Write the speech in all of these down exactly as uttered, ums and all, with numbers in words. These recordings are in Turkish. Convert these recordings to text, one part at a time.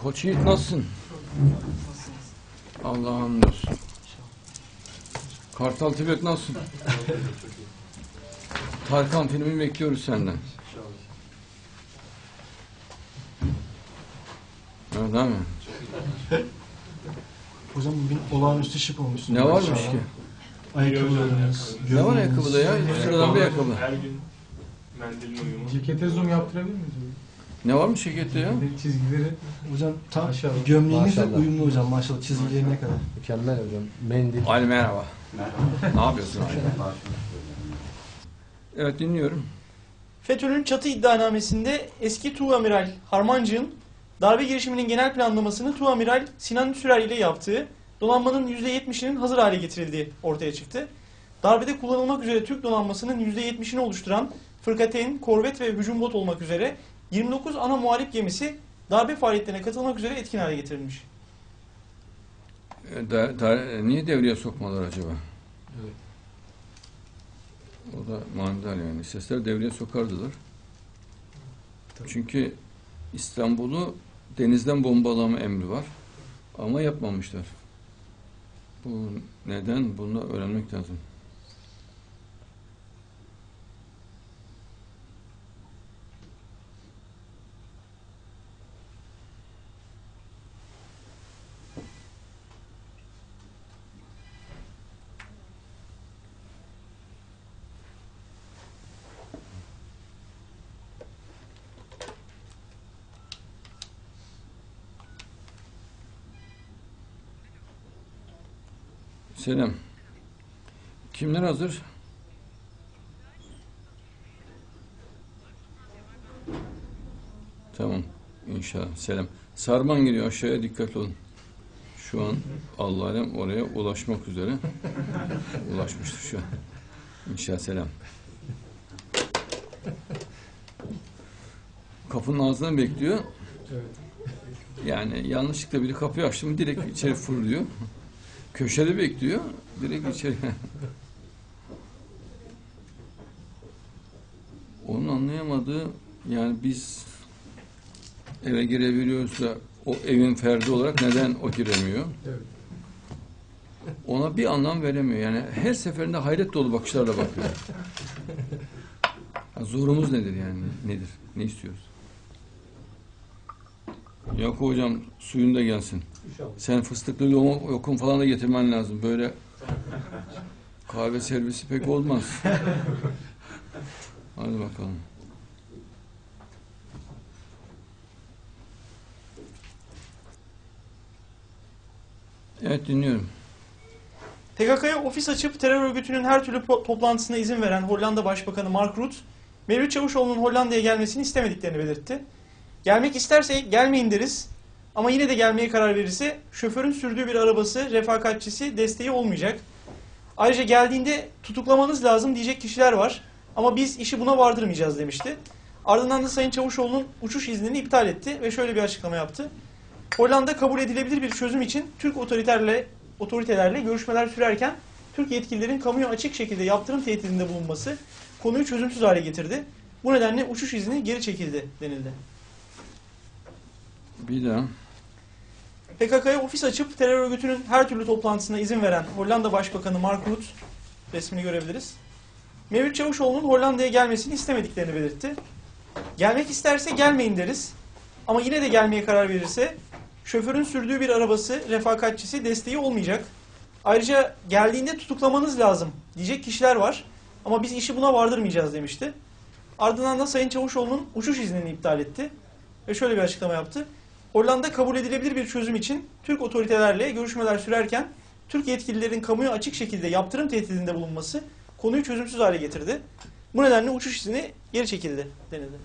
Koç Yiğit nasılsın? Allah'a hamdolsun. Kartal Tibet nasılsın? Tarkan filmi bekliyoruz senden. Öyle mi? Hocam bugün olağanüstü şık olmuşsun. Ne varmış ki? Ayakkabılarınız, Ne var ayakkabıda ya? Sıradan bir ayakkabı. Her gün mendilin uyumu. Cekete zoom yaptırabilir miyiz? Ne varmış cekette ya? Çizgileri. Hocam tam Maşallah. gömleğinizle Maşallah. uyumlu hocam maşallah çizgilerine kadar. Mükemmel hocam. Mendil. Ali merhaba. Ne yapıyorsun Ali? Evet dinliyorum. FETÖ'nün çatı iddianamesinde eski Tuğamiral Harmancık'ın darbe girişiminin genel planlamasını Tuğamiral Sinan Sürer ile yaptığı, donanmanın yüzde yetmişinin hazır hale getirildiği ortaya çıktı. Darbede kullanılmak üzere Türk donanmasının yüzde yetmişini oluşturan fırkateyn, korvet ve hücum bot olmak üzere yirmi dokuz ana muharip gemisi darbe faaliyetlerine katılmak üzere etkin hale getirilmiş. E, Da, da, niye devreye sokmadılar acaba? Evet. O da manidar yani. Sesler devreye sokardılar. Tabii. Çünkü İstanbul'u denizden bombalama emri var. Ama yapmamışlar. Bu neden? Bunu öğrenmek lazım. Selam. Kimler hazır? Tamam. İnşallah. Selam. Sarman geliyor aşağıya, dikkat olun. Şu an Allah alem oraya ulaşmak üzere. Ulaşmıştır şu an. İnşallah selam. Kapının ağzından bekliyor. Evet. Yani yanlışlıkla biri kapıyı açtı mı direkt içeri fırlıyor. Köşede bekliyor. Direkt içeri. Onun anlayamadığı yani biz eve girebiliyoruz da o evin ferdi olarak neden o giremiyor? Evet. Ona bir anlam veremiyor. Yani her seferinde hayret dolu bakışlarla bakıyor. Ya zorumuz nedir yani? Nedir? Ne istiyoruz? Yok hocam suyun da gelsin. İnşallah. Sen fıstıklı lokum yokum falan da getirmen lazım. Böyle kahve servisi pek olmaz. Hadi bakalım. Evet dinliyorum. P K K'ya ofis açıp terör örgütünün her türlü toplantısına izin veren Hollanda Başbakanı Mark Rutte, Mevlüt Çavuşoğlu'nun Hollanda'ya gelmesini istemediklerini belirtti. Gelmek isterse gelmeyin deriz ama yine de gelmeye karar verirse şoförün sürdüğü bir arabası, refakatçisi, desteği olmayacak. Ayrıca geldiğinde tutuklamanız lazım diyecek kişiler var ama biz işi buna vardırmayacağız demişti. Ardından da Sayın Çavuşoğlu'nun uçuş iznini iptal etti ve şöyle bir açıklama yaptı. Hollanda kabul edilebilir bir çözüm için Türk otoriterle, otoritelerle görüşmeler sürerken Türk yetkililerin kamuya açık şekilde yaptırım tehdidinde bulunması konuyu çözümsüz hale getirdi. Bu nedenle uçuş izni geri çekildi denildi. Bir daha. P K K'ya ofis açıp terör örgütünün her türlü toplantısına izin veren Hollanda Başbakanı Mark Rutte, resmini görebiliriz, Mevlüt Çavuşoğlu'nun Hollanda'ya gelmesini istemediklerini belirtti. Gelmek isterse gelmeyin deriz ama yine de gelmeye karar verirse şoförün sürdüğü bir arabası, refakatçisi, desteği olmayacak. Ayrıca geldiğinde tutuklamanız lazım diyecek kişiler var ama biz işi buna vardırmayacağız demişti. Ardından da Sayın Çavuşoğlu'nun uçuş iznini iptal etti ve şöyle bir açıklama yaptı. Hollanda kabul edilebilir bir çözüm için Türk otoritelerle görüşmeler sürerken Türk yetkililerin kamuya açık şekilde yaptırım tehdidinde bulunması konuyu çözümsüz hale getirdi. Bu nedenle uçuş izni geri çekildi denildi.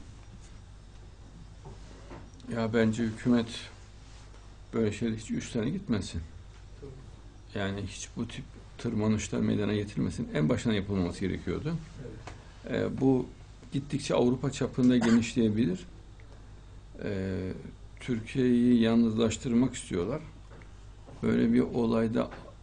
Ya bence hükümet böyle şeyler hiç üstlerine gitmesin. Yani hiç bu tip tırmanışlar meydana getirmesin. En baştan yapılmaması gerekiyordu. Evet. Ee, bu gittikçe Avrupa çapında genişleyebilir. Ee, Türkiye'yi yalnızlaştırmak istiyorlar. Böyle bir olayda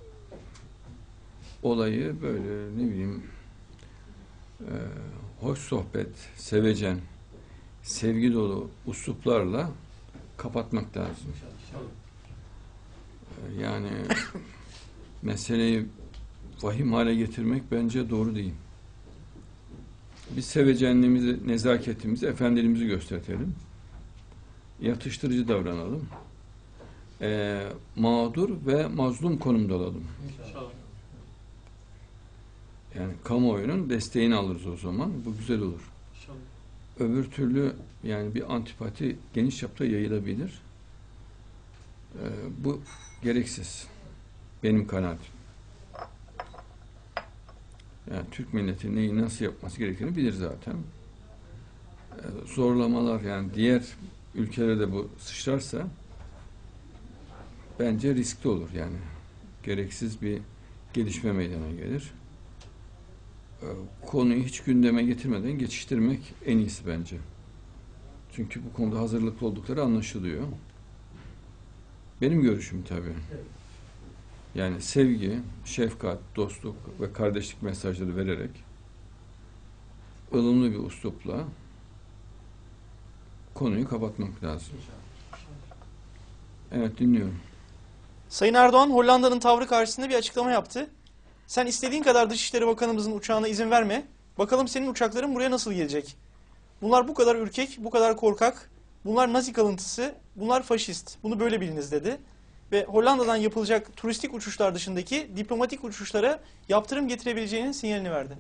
olayı böyle ne bileyim e, hoş sohbet, sevecen, sevgi dolu üsluplarla kapatmak lazım. Ee, Yani meseleyi vahim hale getirmek bence doğru değil. Biz sevecenliğimizi, nezaketimizi, efendiliğimizi gösterelim. Yatıştırıcı davranalım. Ee, mağdur ve mazlum konumda olalım. İnşallah. Yani kamuoyunun desteğini alırız o zaman. Bu güzel olur. İnşallah. Öbür türlü yani bir antipati geniş çapta yayılabilir. Ee, bu gereksiz. Benim kanaatim. Yani Türk milleti neyi nasıl yapması gerektiğini bilir zaten. Ee, zorlamalar yani diğer ülkelere de bu sıçrarsa bence riskli olur yani. Gereksiz bir gelişme meydana gelir. Ee, konuyu hiç gündeme getirmeden geçiştirmek en iyisi bence. Çünkü bu konuda hazırlıklı oldukları anlaşılıyor. Benim görüşüm tabii. Yani sevgi, şefkat, dostluk ve kardeşlik mesajları vererek ılımlı bir üslupla konuyu kapatmak lazım. Evet, dinliyorum. Sayın Erdoğan Hollanda'nın tavrı karşısında bir açıklama yaptı. Sen istediğin kadar Dışişleri Bakanımızın uçağına izin verme. Bakalım senin uçakların buraya nasıl gelecek? Bunlar bu kadar ürkek, bu kadar korkak. Bunlar Nazi kalıntısı, bunlar faşist. Bunu böyle biliniz dedi. Ve Hollanda'dan yapılacak turistik uçuşlar dışındaki diplomatik uçuşlara yaptırım getirebileceğinin sinyalini verdi.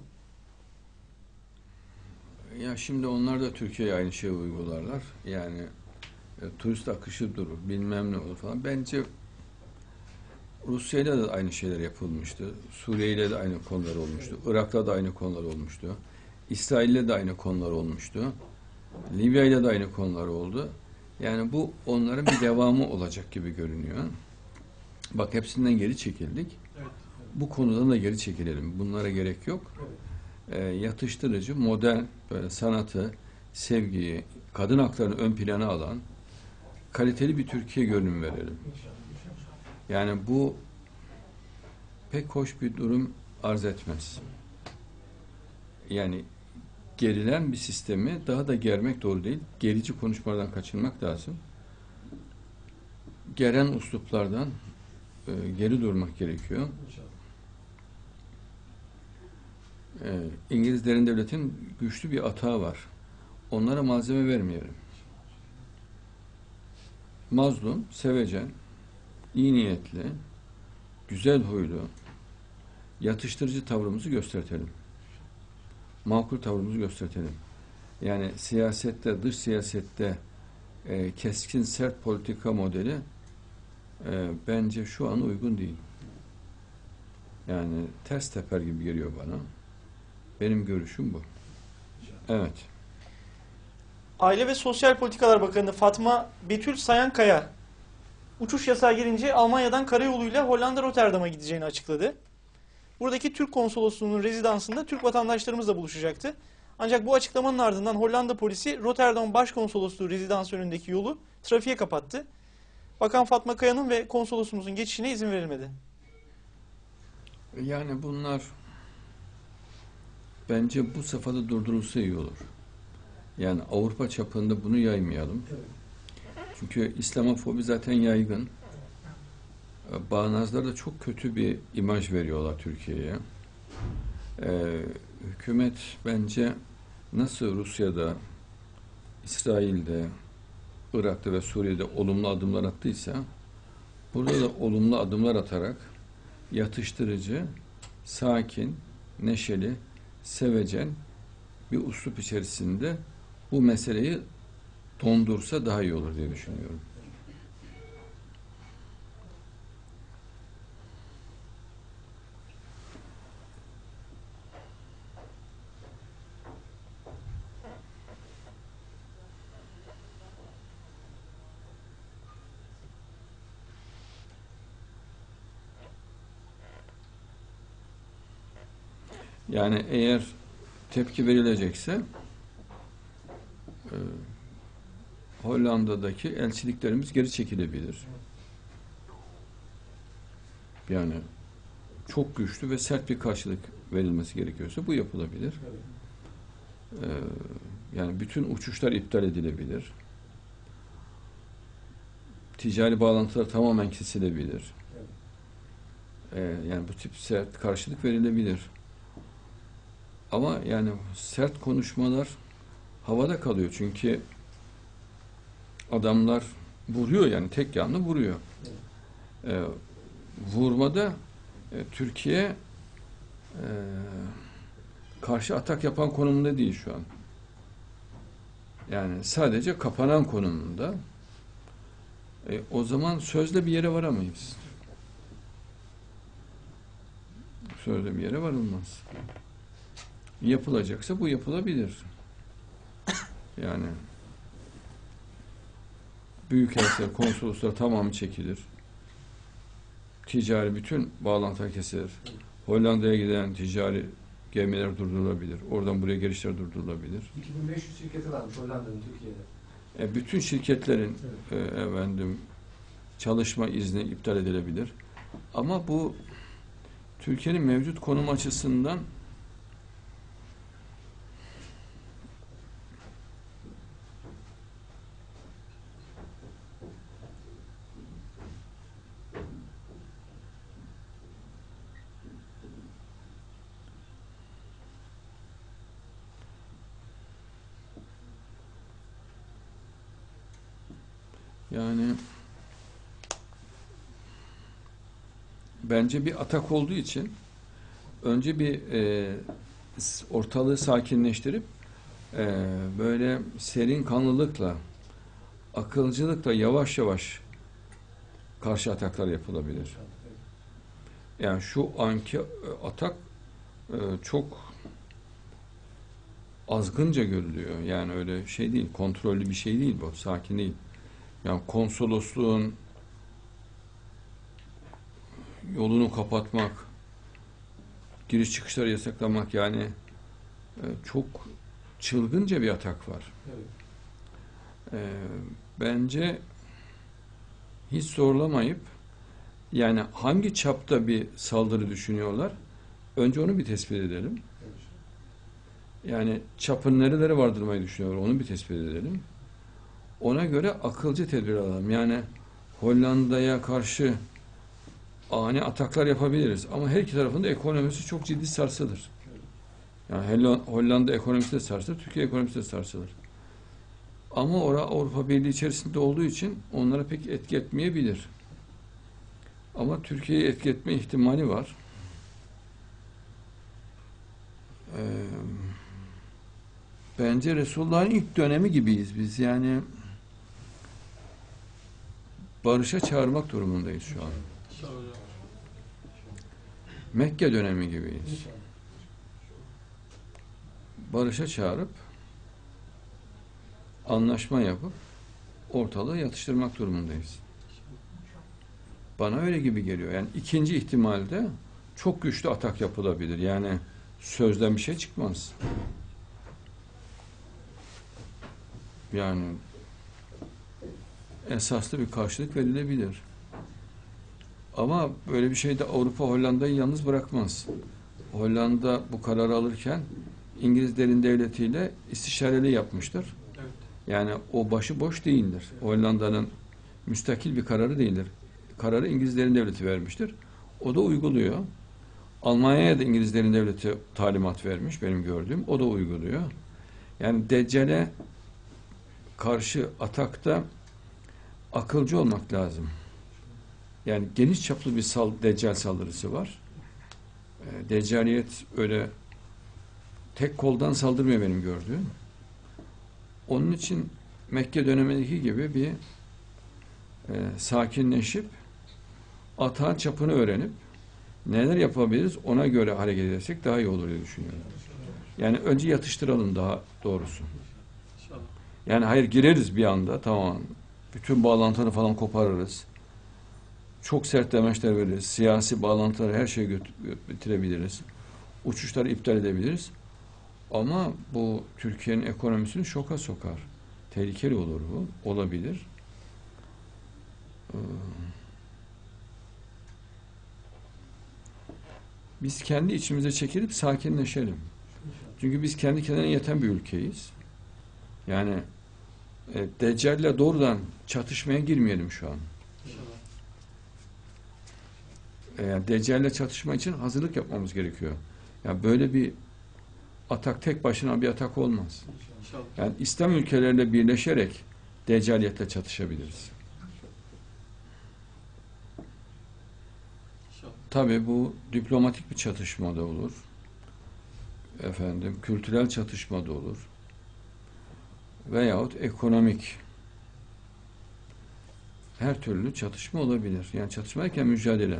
Ya şimdi onlar da Türkiye'ye aynı şeyi uygularlar. Yani e, turist akışı durur, bilmem ne olur falan. Bence Rusya'yla da aynı şeyler yapılmıştı. Suriye'yle de aynı konular olmuştu. Irak'ta da aynı konular olmuştu. İsrail'le de aynı konular olmuştu. Libya'yla da aynı konular oldu. Yani bu onların bir devamı olacak gibi görünüyor. Bak hepsinden geri çekildik. Evet. Bu konudan da geri çekilelim. Bunlara gerek yok. Ee, yatıştırıcı, modern, böyle sanatı, sevgiyi, kadın haklarını ön plana alan kaliteli bir Türkiye görünümü verelim. Yani bu pek hoş bir durum arz etmez. Yani gerilen bir sistemi daha da germek doğru değil. Gerici konuşmalardan kaçınmak lazım. Geren üsluplardan e, geri durmak gerekiyor. E, İngilizlerin devletin güçlü bir atağı var. Onlara malzeme vermeyelim. Mazlum, sevecen, iyi niyetli, güzel huylu, yatıştırıcı tavrımızı göstertelim. Makul tavrımızı göstertelim. Yani siyasette, dış siyasette e, keskin, sert politika modeli e, bence şu an uygun değil. Yani ters teper gibi geliyor bana. Benim görüşüm bu. Evet. Aile ve Sosyal Politikalar Bakanı Fatma Betül Sayankaya uçuş yasağı gelince Almanya'dan karayoluyla Hollanda Rotterdam'a gideceğini açıkladı. Buradaki Türk konsolosluğunun rezidansında Türk vatandaşlarımızla buluşacaktı. Ancak bu açıklamanın ardından Hollanda polisi Rotterdam Başkonsolosluğu rezidansı önündeki yolu trafiğe kapattı. Bakan Fatma Kaya'nın ve konsolosumuzun geçişine izin verilmedi. Yani bunlar bence bu safhada durdurulsa iyi olur. Yani Avrupa çapında bunu yaymayalım. Çünkü İslamofobi zaten yaygın. Bağnazlar da çok kötü bir imaj veriyorlar Türkiye'ye. Ee, hükümet bence nasıl Rusya'da, İsrail'de, Irak'ta ve Suriye'de olumlu adımlar attıysa burada da olumlu adımlar atarak yatıştırıcı, sakin, neşeli, sevecen bir üslup içerisinde bu meseleyi dondursa daha iyi olur diye düşünüyorum. Yani eğer tepki verilecekse e, Hollanda'daki elçiliklerimiz geri çekilebilir. Yani çok güçlü ve sert bir karşılık verilmesi gerekiyorsa bu yapılabilir. E, yani bütün uçuşlar iptal edilebilir. ticari bağlantılar tamamen kesilebilir. E, yani bu tip sert karşılık verilebilir. Ama yani sert konuşmalar havada kalıyor çünkü adamlar vuruyor, yani tek yanlı vuruyor. E, vurmada e, Türkiye e, karşı atak yapan konumunda değil şu an. Yani sadece kapanan konumunda. E, o zaman sözle bir yere varamayız. Sözle bir yere varılmaz. Yapılacaksa bu yapılabilir. Yani büyükelçiler, konsoloslar tamamı çekilir. Ticari bütün bağlantılar kesilir. Hollanda'ya giden ticari gemiler durdurulabilir. Oradan buraya gelişler durdurulabilir. iki bin beş yüz şirketi varmış Hollanda'nın Türkiye'de. E, bütün şirketlerin e, efendim çalışma izni iptal edilebilir. Ama bu Türkiye'nin mevcut konum açısından yani bence bir atak olduğu için önce bir e, ortalığı sakinleştirip e, böyle serin kanlılıkla, akılcılıkla yavaş yavaş karşı ataklar yapılabilir. Yani şu anki atak e, çok azgınca görülüyor. Yani öyle şey değil, kontrollü bir şey değil bu, sakin değil. Yani konsolosluğun yolunu kapatmak, giriş çıkışları yasaklamak, yani e, çok çılgınca bir atak var. Evet. E, bence hiç zorlamayıp, yani hangi çapta bir saldırı düşünüyorlar, önce onu bir tespit edelim. Yani çapın nerelere vardırmayı düşünüyorlar, onu bir tespit edelim. Ona göre akılcı tedbir alalım. Yani Hollanda'ya karşı ani ataklar yapabiliriz. Ama her iki tarafın da ekonomisi çok ciddi sarsılır. Yani Hollanda ekonomisi de sarsılır, Türkiye ekonomisi de sarsılır. Ama orada Avrupa Birliği içerisinde olduğu için onlara pek etki etmeyebilir. Ama Türkiye'ye etki etme ihtimali var. Ee, bence Resulullah'ın ilk dönemi gibiyiz biz. Yani barışa çağırmak durumundayız şu an. Mekke dönemi gibiyiz. Barışa çağırıp anlaşma yapıp ortalığı yatıştırmak durumundayız. Bana öyle gibi geliyor. Yani ikinci ihtimalde çok güçlü atak yapılabilir. Yani sözden bir şey çıkmaz. Yani esaslı bir karşılık verilebilir. Ama böyle bir şeyde Avrupa Hollanda'yı yalnız bırakmaz. Hollanda bu kararı alırken İngilizlerin devletiyle istişareli yapmıştır. Evet. Yani o başı boş değildir. Hollanda'nın müstakil bir kararı değildir. Kararı İngilizlerin devleti vermiştir. O da uyguluyor. Almanya'ya da İngilizlerin devleti talimat vermiş, benim gördüğüm. O da uyguluyor. Yani Deccal'e karşı atakta akılcı olmak lazım. Yani geniş çaplı bir sal, Deccal saldırısı var. E, Deccaliyet öyle tek koldan saldırmıyor benim gördüğüm. Onun için Mekke dönemindeki gibi bir e, sakinleşip atağın çapını öğrenip neler yapabiliriz ona göre hareket edersek daha iyi olur diye düşünüyorum. Yani önce yatıştıralım daha doğrusu. İnşallah. Yani hayır gireriz bir anda, tamam. Bütün bağlantıları falan koparırız. Çok sert demeçler veririz. Siyasi bağlantıları her şeyi götür, bitirebiliriz. Uçuşları iptal edebiliriz. Ama bu Türkiye'nin ekonomisini şoka sokar. Tehlikeli olur bu. Olabilir. Ee, biz kendi içimize çekilip sakinleşelim. Çünkü biz kendi kendine yeten bir ülkeyiz. Yani e, Deccal'le doğrudan çatışmaya girmeyelim şu an. e, Deccal'le çatışma için hazırlık yapmamız gerekiyor. Yani böyle bir atak tek başına bir atak olmaz. İnşallah. Yani İslam ülkeleriyle birleşerek Deccaliyetle çatışabiliriz. İnşallah. Tabii bu diplomatik bir çatışma da olur. Efendim, kültürel çatışma da olur. Veyahut ekonomik. Her türlü çatışma olabilir. Yani çatışma derken mücadele.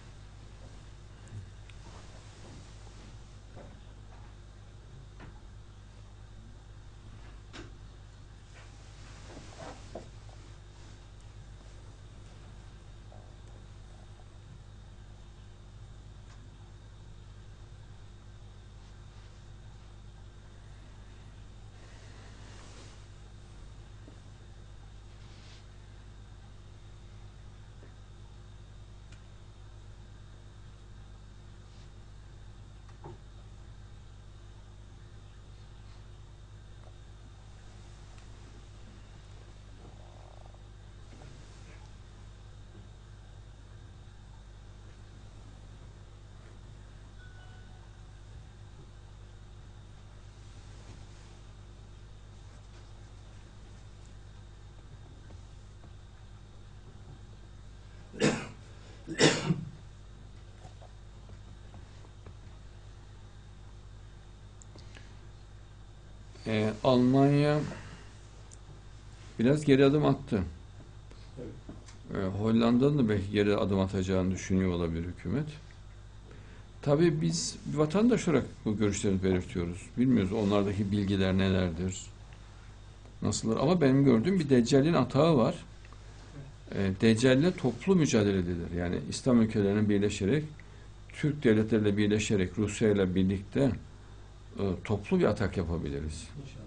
Ee, Almanya biraz geri adım attı. Ee, Hollanda'nın da belki geri adım atacağını düşünüyor olabilir hükümet. Tabii biz vatandaş olarak bu görüşlerimizi belirtiyoruz. Bilmiyoruz onlardaki bilgiler nelerdir, nasıldır. Ama benim gördüğüm bir Deccal'in atağı var. Ee, Deccal'le toplu mücadele edilir. Yani İslam ülkelerinin birleşerek, Türk devletleriyle birleşerek, Rusya ile birlikte e, toplu bir atak yapabiliriz. İnşallah.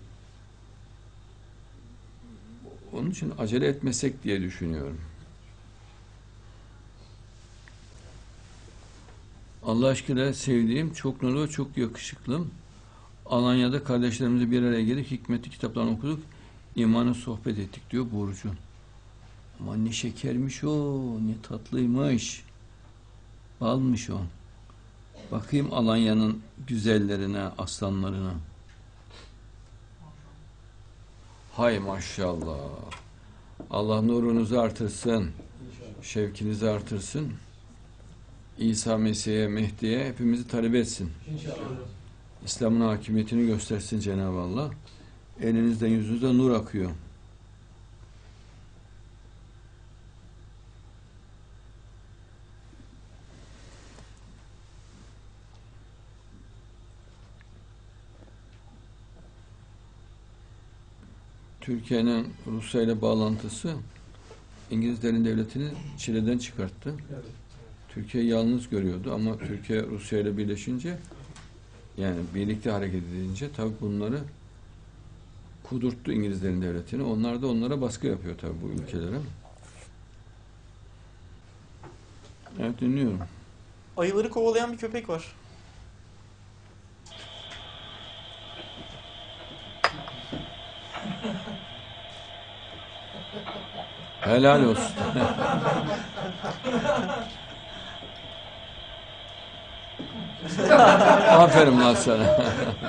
Onun için acele etmesek diye düşünüyorum. Allah aşkına sevdiğim, çok nurlu ve çok yakışıklım. Alanya'da kardeşlerimizle bir araya gelip hikmetli kitaplarını okuduk. İmanı sohbet ettik diyor Burcu. Ama ne şekermiş o, ne tatlıymış. Balmış o. Bakayım Alanya'nın güzellerine, aslanlarına. Hay maşallah. Allah nurunuzu artırsın. İnşallah. Şevkinizi artırsın. İsa Mesih'e, Mehdi'ye hepimizi talep etsin. İnşallah. İslam'ın hakimiyetini göstersin Cenab-ı Allah. Elinizden yüzünüzden nur akıyor. Türkiye'nin Rusya ile bağlantısı İngilizlerin devletini çileden çıkarttı. Evet. Türkiye yalnız görüyordu ama Türkiye Rusya ile birleşince, yani birlikte hareket edince tabii bunları kudurttu İngilizlerin devletini. Onlar da onlara baskı yapıyor tabii bu ülkelere. Evet, dinliyorum. Ayıları kovalayan bir köpek var. Helal olsun. Aferin lan sana.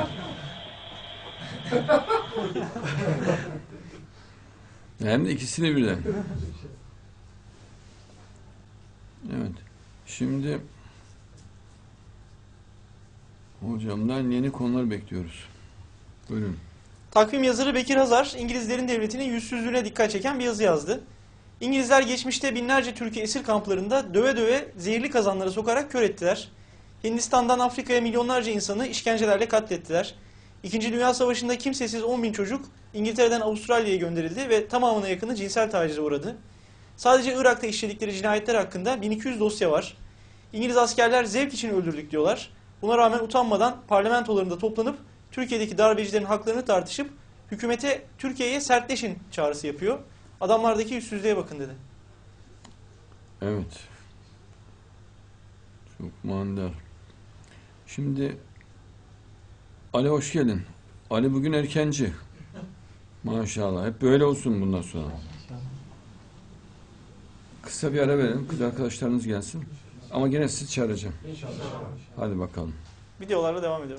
Hem de ikisini birden. Evet. Şimdi hocamdan yeni konular bekliyoruz. Buyurun. Takvim yazarı Bekir Hazar, İngilizlerin devletinin yüzsüzlüğüne dikkat çeken bir yazı yazdı. İngilizler geçmişte binlerce Türkiye esir kamplarında döve döve zehirli kazanlara sokarak kör ettiler. Hindistan'dan Afrika'ya milyonlarca insanı işkencelerle katlettiler. İkinci Dünya Savaşı'nda kimsesiz on bin çocuk İngiltere'den Avustralya'ya gönderildi ve tamamına yakını cinsel tacize uğradı. Sadece Irak'ta işledikleri cinayetler hakkında bin iki yüz dosya var. İngiliz askerler zevk için öldürdük diyorlar. Buna rağmen utanmadan parlamentolarında toplanıp Türkiye'deki darbecilerin haklarını tartışıp hükümete Türkiye'ye sertleşin çağrısı yapıyor. Adamlardaki yüzsüzlüğe bakın dedi. Evet. Çok manidar. Şimdi Ali hoş geldin. Ali bugün erkenci. Maşallah. Hep böyle olsun bundan sonra. Kısa bir ara verelim. Kız arkadaşlarınız gelsin. Ama yine sizi çağıracağım. İnşallah. Hadi bakalım. Videolarla devam ediyor.